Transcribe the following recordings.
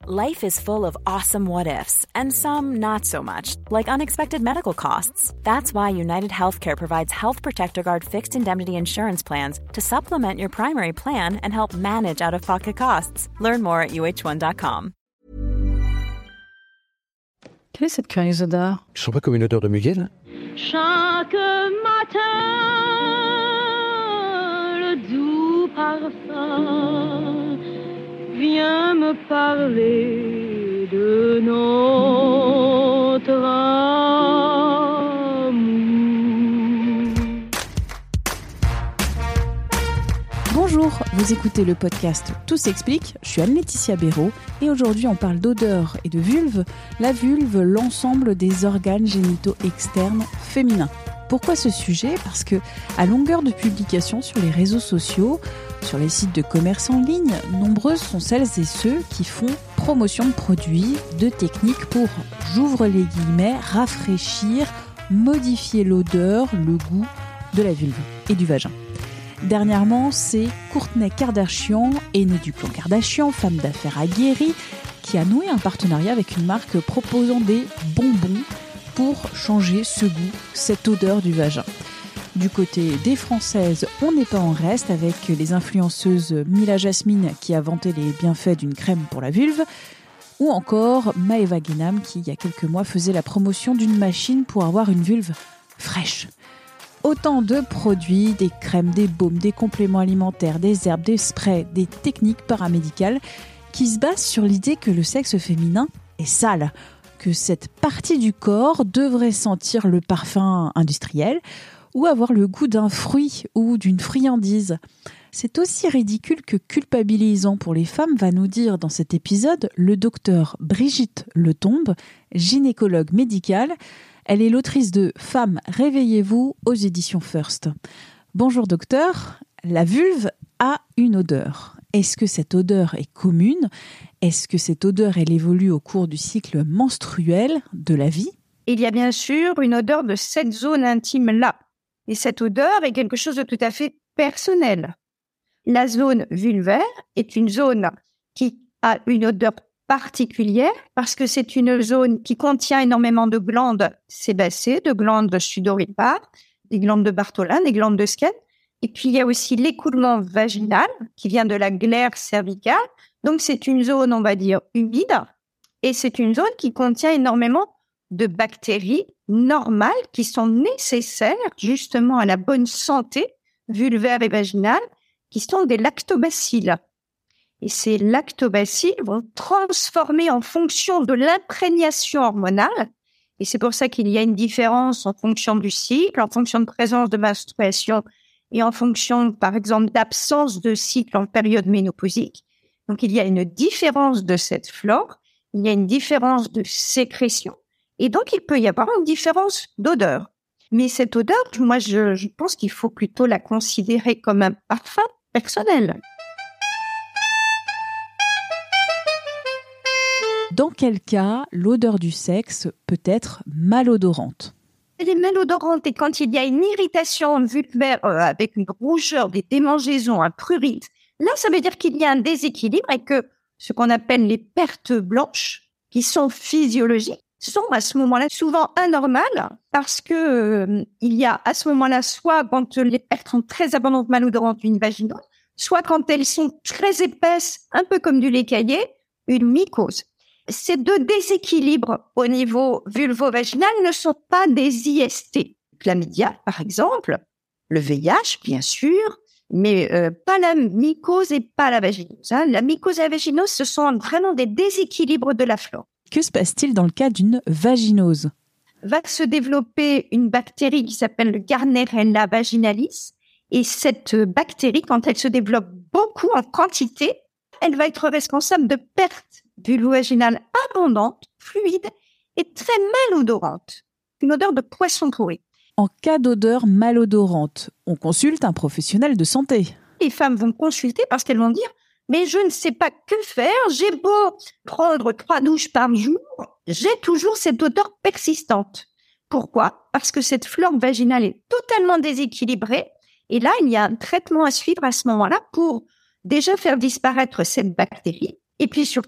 Life is full of awesome what-ifs, and some not so much, like unexpected medical costs. That's why United Healthcare provides Health Protector Guard fixed indemnity insurance plans to supplement your primary plan and help manage out-of-pocket costs. Learn more at uh1.com. Quelle est cette curieuse odeur ? Je sens pas comme une odeur de muguet, là ? Chaque matin, le doux parfum vient me parler de notre amour. Bonjour, vous écoutez le podcast Tout s'explique, je suis Anne-Laetitia Béraud et aujourd'hui on parle d'odeur et de vulve. La vulve, l'ensemble des organes génitaux externes féminins. Pourquoi ce sujet ? Parce que, à longueur de publications sur les réseaux sociaux, sur les sites de commerce en ligne, nombreuses sont celles et ceux qui font promotion de produits, de techniques pour, j'ouvre les guillemets, rafraîchir, modifier l'odeur, le goût de la vulve et du vagin. Dernièrement, c'est Kourtney Kardashian, aînée du clan Kardashian, femme d'affaires aguerrie, qui a noué un partenariat avec une marque proposant des bonbons pour changer ce goût, cette odeur du vagin. Du côté des Françaises, on n'est pas en reste avec les influenceuses Mila Jasmine qui a vanté les bienfaits d'une crème pour la vulve, ou encore Maeva Guénam qui, il y a quelques mois, faisait la promotion d'une machine pour avoir une vulve fraîche. Autant de produits, des crèmes, des baumes, des compléments alimentaires, des herbes, des sprays, des techniques paramédicales qui se basent sur l'idée que le sexe féminin est sale, que cette partie du corps devrait sentir le parfum industriel ou avoir le goût d'un fruit ou d'une friandise. C'est aussi ridicule que culpabilisant pour les femmes, va nous dire dans cet épisode le docteur Brigitte Letombe, gynécologue médicale. Elle est l'autrice de « Femmes, réveillez-vous » aux éditions First. Bonjour docteur, la vulve a une odeur. Est-ce que cette odeur est commune ? Est-ce que cette odeur, elle évolue au cours du cycle menstruel de la vie ? Il y a bien sûr une odeur de cette zone intime-là. Et cette odeur est quelque chose de tout à fait personnel. La zone vulvaire est une zone qui a une odeur particulière parce que c'est une zone qui contient énormément de glandes sébacées, de glandes sudoripares, des glandes de Bartholin, des glandes de Skene. Et puis, il y a aussi l'écoulement vaginal qui vient de la glaire cervicale. Donc, c'est une zone, on va dire, humide. Et c'est une zone qui contient énormément de bactéries normales qui sont nécessaires justement à la bonne santé vulvaire et vaginale, qui sont des lactobacilles. Et ces lactobacilles vont transformer en fonction de l'imprégnation hormonale. Et c'est pour ça qu'il y a une différence en fonction du cycle, en fonction de présence de menstruation et en fonction, par exemple, d'absence de cycle en période ménopausique. Donc, il y a une différence de cette flore, il y a une différence de sécrétion. Et donc, il peut y avoir une différence d'odeur. Mais cette odeur, moi, je pense qu'il faut plutôt la considérer comme un parfum personnel. Dans quel cas l'odeur du sexe peut être malodorante ? Elle est malodorante et quand il y a une irritation vulvaire avec une rougeur, des démangeaisons, un prurite, là, ça veut dire qu'il y a un déséquilibre et que ce qu'on appelle les pertes blanches, qui sont physiologiques, sont à ce moment-là souvent anormales parce que il y a à ce moment-là soit quand les pertes sont très abondantes malodorantes, une vaginose, soit quand elles sont très épaisses, un peu comme du lait caillé, une mycose. Ces deux déséquilibres au niveau vulvo-vaginal ne sont pas des IST. Chlamydia, par exemple, le VIH, bien sûr, mais pas la mycose et pas la vaginose. La mycose et la vaginose, ce sont vraiment des déséquilibres de la flore. Que se passe-t-il dans le cas d'une vaginose ? Va se développer une bactérie qui s'appelle le Gardnerella vaginalis. Et cette bactérie, quand elle se développe beaucoup en quantité, elle va être responsable de pertes vulvo-vaginales abondantes, fluides et très malodorantes. Une odeur de poisson pourri. En cas d'odeur malodorante, on consulte un professionnel de santé. Les femmes vont consulter parce qu'elles vont dire « Mais je ne sais pas que faire, j'ai beau prendre 3 douches par jour, j'ai toujours cette odeur persistante. » Pourquoi ? Parce que cette flore vaginale est totalement déséquilibrée et là, il y a un traitement à suivre à ce moment-là pour déjà faire disparaître cette bactérie et puis surtout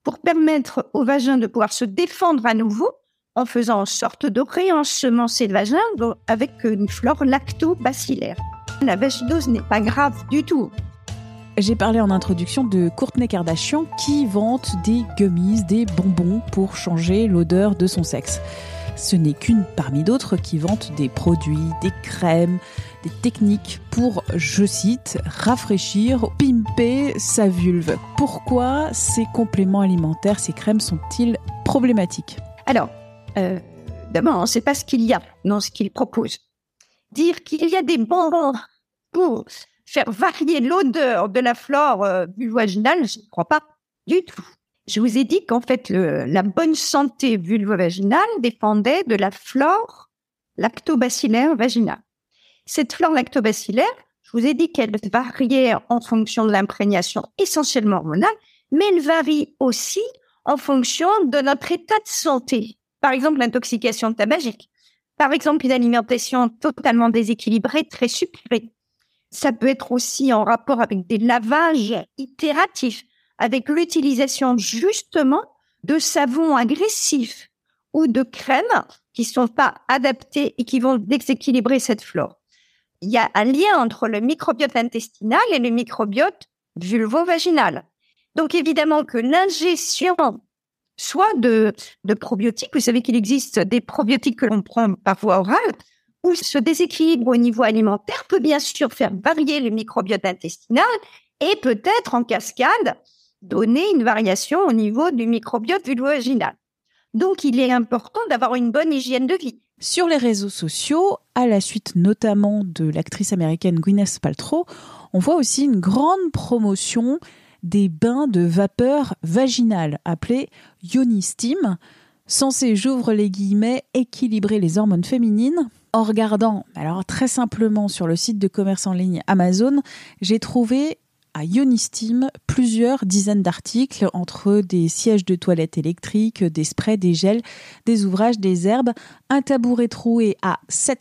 pour permettre au vagin de pouvoir se défendre à nouveau en faisant en sorte de réensemencer le vagin avec une flore lactobacilliaire. La vaginose n'est pas grave du tout. J'ai parlé en introduction de Kourtney Kardashian qui vante des gummies, des bonbons pour changer l'odeur de son sexe. Ce n'est qu'une parmi d'autres qui vante des produits, des crèmes, des techniques pour, je cite, rafraîchir, pimper sa vulve. Pourquoi ces compléments alimentaires, ces crèmes sont-ils problématiques ? Alors, d'abord, on ne sait pas ce qu'il y a dans ce qu'ils proposent. Dire qu'il y a des bonbons pour faire varier l'odeur de la flore vulvovaginale, je ne crois pas du tout. Je vous ai dit qu'en fait, la bonne santé vulvovaginale dépendait de la flore lactobacilliaire vaginale. Cette flore lactobacilliaire, je vous ai dit qu'elle variait en fonction de l'imprégnation essentiellement hormonale, mais elle varie aussi en fonction de notre état de santé. Par exemple, l'intoxication tabagique. Par exemple, une alimentation totalement déséquilibrée, très sucrée. Ça peut être aussi en rapport avec des lavages itératifs, avec l'utilisation justement de savons agressifs ou de crèmes qui ne sont pas adaptées et qui vont déséquilibrer cette flore. Il y a un lien entre le microbiote intestinal et le microbiote vulvovaginal. Donc évidemment que l'ingestion soit de probiotiques, vous savez qu'il existe des probiotiques que l'on prend par voie orale, où ce déséquilibre au niveau alimentaire peut bien sûr faire varier le microbiote intestinal et peut-être en cascade donner une variation au niveau du microbiote vulvovaginal. Donc, il est important d'avoir une bonne hygiène de vie. Sur les réseaux sociaux, à la suite notamment de l'actrice américaine Gwyneth Paltrow, on voit aussi une grande promotion des bains de vapeur vaginale appelés Yoni Steam, censés, j'ouvre les guillemets, équilibrer les hormones féminines. En regardant, alors très simplement sur le site de commerce en ligne Amazon, j'ai trouvé à Yoni Steam plusieurs dizaines d'articles entre des sièges de toilettes électriques, des sprays, des gels, des ouvrages, des herbes, un tabouret troué à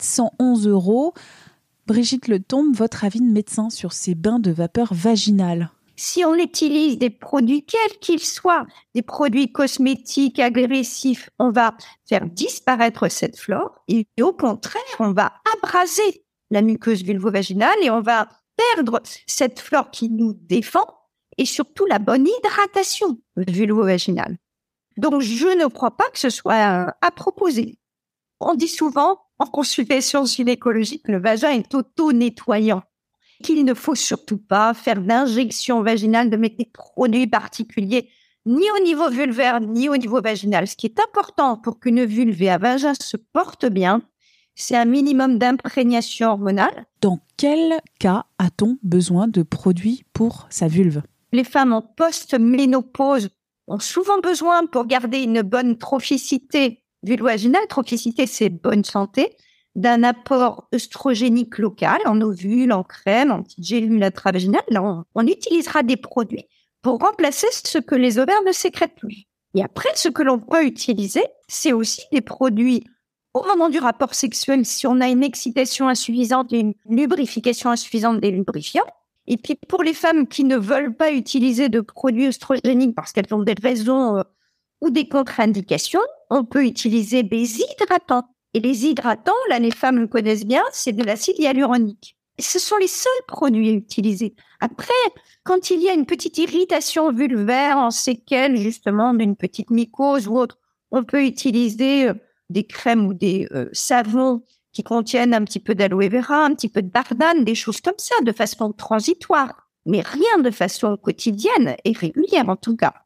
711 €. Brigitte Letombe, votre avis de médecin sur ces bains de vapeur vaginale ? Si on utilise des produits, quels qu'ils soient, des produits cosmétiques agressifs, on va faire disparaître cette flore et au contraire, on va abraser la muqueuse vulvovaginale et on va perdre cette flore qui nous défend et surtout la bonne hydratation vulvovaginale. Donc, je ne crois pas que ce soit à proposer. On dit souvent, en consultation gynécologique, que le vagin est auto-nettoyant, qu'il ne faut surtout pas faire d'injection vaginale, de mettre des produits particuliers, ni au niveau vulvaire, ni au niveau vaginal. Ce qui est important pour qu'une vulve et un vagin se portent bien, c'est un minimum d'imprégnation hormonale. Dans quel cas a-t-on besoin de produits pour sa vulve ? Les femmes en post-ménopause ont souvent besoin, pour garder une bonne trophicité vulvovaginale, trophicité c'est bonne santé, d'un apport œstrogénique local, en ovules, en crème, en petites gélules intravaginales. Là, on utilisera des produits pour remplacer ce que les ovaires ne sécrètent plus. Et après, ce que l'on peut utiliser, c'est aussi des produits au moment du rapport sexuel, si on a une excitation insuffisante et une lubrification insuffisante des lubrifiants. Et puis, pour les femmes qui ne veulent pas utiliser de produits œstrogéniques parce qu'elles ont des raisons ou des contre-indications, on peut utiliser des hydratants. Et les hydratants, là, les femmes le connaissent bien, c'est de l'acide hyaluronique. Et ce sont les seuls produits à utiliser. Après, quand il y a une petite irritation vulvaire en séquelles, justement, d'une petite mycose ou autre, on peut utiliser des crèmes ou des savons qui contiennent un petit peu d'aloe vera, un petit peu de bardane, des choses comme ça, de façon transitoire. Mais rien de façon quotidienne et régulière, en tout cas.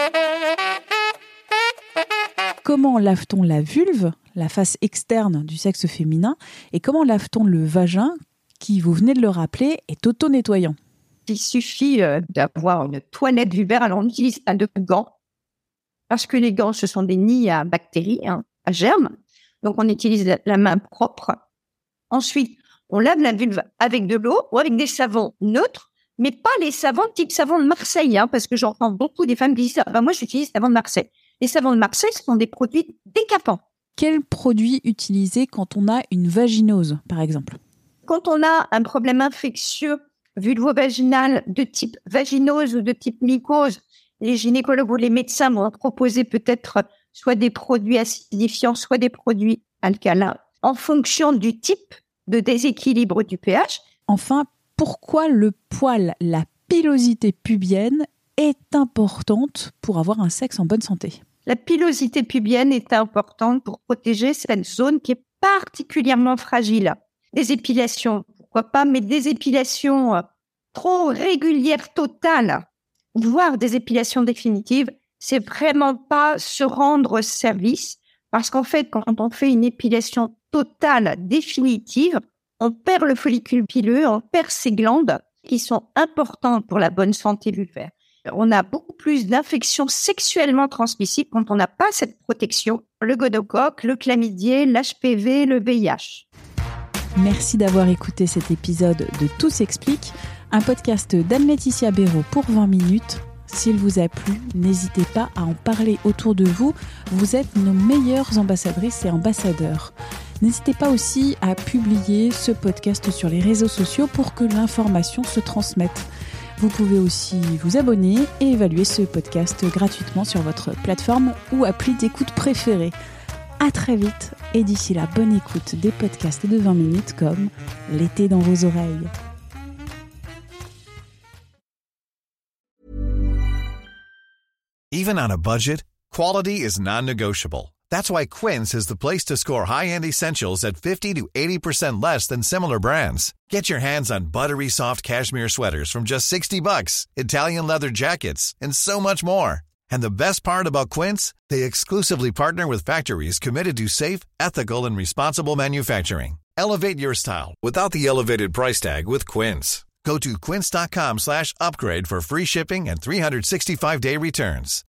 Comment lave-t-on la vulve, la face externe du sexe féminin, et comment lave-t-on le vagin, qui, vous venez de le rappeler, est auto-nettoyant ? Il suffit d'avoir une toilette vulvaire. Alors, on n'utilise pas de gants, parce que les gants, ce sont des nids à bactéries, à germes. Donc, on utilise la main propre. Ensuite, on lave la vulve avec de l'eau ou avec des savons neutres, mais pas les savons type savon de Marseille, parce que j'entends beaucoup des femmes qui disent « moi, j'utilise savon de Marseille ». Les savons de Marseille, ce sont des produits décapants. Quels produits utiliser quand on a une vaginose, par exemple ? Quand on a un problème infectieux vulvovaginal de type vaginose ou de type mycose, les gynécologues ou les médecins vont proposer peut-être soit des produits acidifiants, soit des produits alcalins, en fonction du type de déséquilibre du pH. Enfin, pourquoi le poil, la pilosité pubienne, est importante pour avoir un sexe en bonne santé? La pilosité pubienne est importante pour protéger cette zone qui est particulièrement fragile. Des épilations, pourquoi pas, mais des épilations trop régulières, totales, voire des épilations définitives, c'est vraiment pas se rendre service, parce qu'en fait, quand on fait une épilation totale, définitive, on perd le follicule pileux, on perd ces glandes qui sont importantes pour la bonne santé vulvaire. On a beaucoup plus d'infections sexuellement transmissibles quand on n'a pas cette protection. Le gonocoque, le chlamydier, l'HPV, le VIH. Merci d'avoir écouté cet épisode de Tout s'explique, un podcast d'Anne-Laetitia Béraud pour 20 minutes. S'il vous a plu, n'hésitez pas à en parler autour de vous. Vous êtes nos meilleures ambassadrices et ambassadeurs. N'hésitez pas aussi à publier ce podcast sur les réseaux sociaux pour que l'information se transmette. Vous pouvez aussi vous abonner et évaluer ce podcast gratuitement sur votre plateforme ou appli d'écoute préférée. À très vite et d'ici là, bonne écoute des podcasts de 20 minutes comme L'été dans vos oreilles. Even on a budget, quality is non-negotiable. That's why Quince is the place to score high-end essentials at 50 to 80% less than similar brands. Get your hands on buttery soft cashmere sweaters from just $60, Italian leather jackets, and so much more. And the best part about Quince, they exclusively partner with factories committed to safe, ethical, and responsible manufacturing. Elevate your style without the elevated price tag with Quince. Go to quince.com/upgrade for free shipping and 365-day returns.